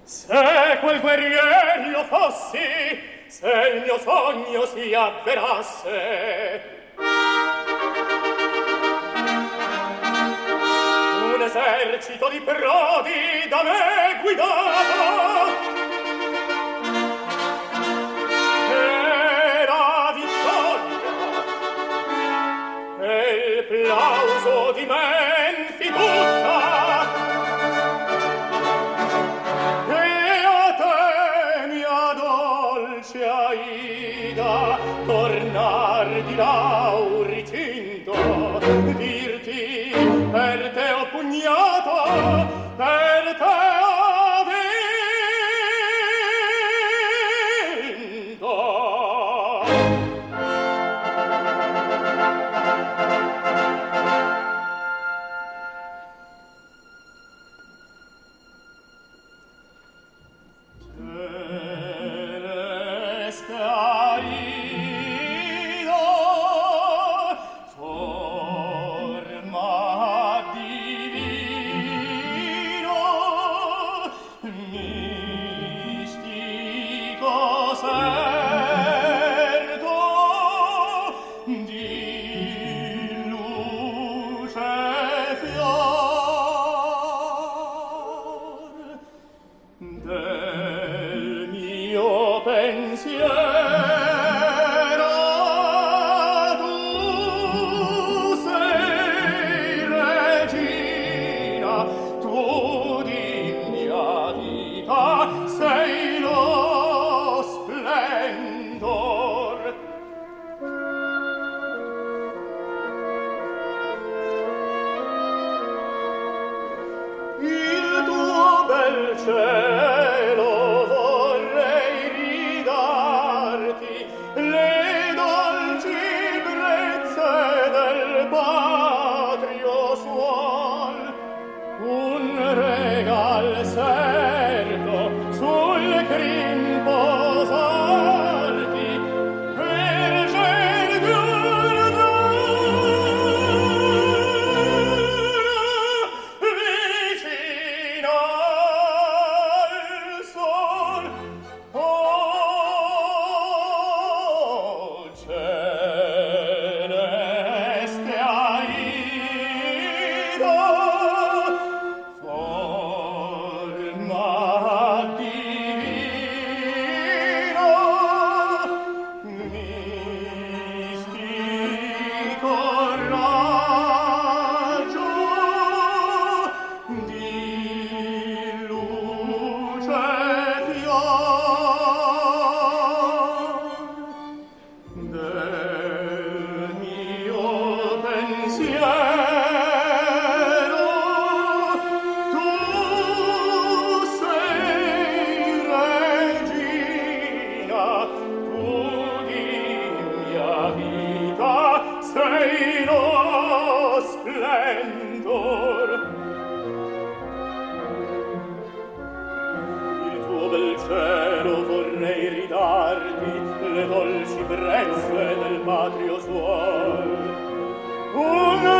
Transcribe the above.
Se quel guerrier io fossi, se il mio sogno si avverasse, un esercito di prodi da me guidato, e la vittoria e il plauso di Menfi tutta, e a te, mia dolce Aida, tornar di Lauricinto, dirti: per te ho pugnato, per te ho vinto. Celeste Aida, forma divino, mistico certo, di luce fior, del mio pensiero. Tu sei regina, tu di mia vita sei lo splendor. Il tuo bel cielo vorrei ridarti, le dolci brezze del patrio suol, un regal certo sul crin posarti, vergine vicino al sol. Oh, celeste Aida, forma divino, mistico raggio, di luce fior, del mio pensiero. Tu sei regina, tu di mia vita sei lo splendor. Il tuo bel cielo vorrei ridarti, le dolci brezze del patrio suol, un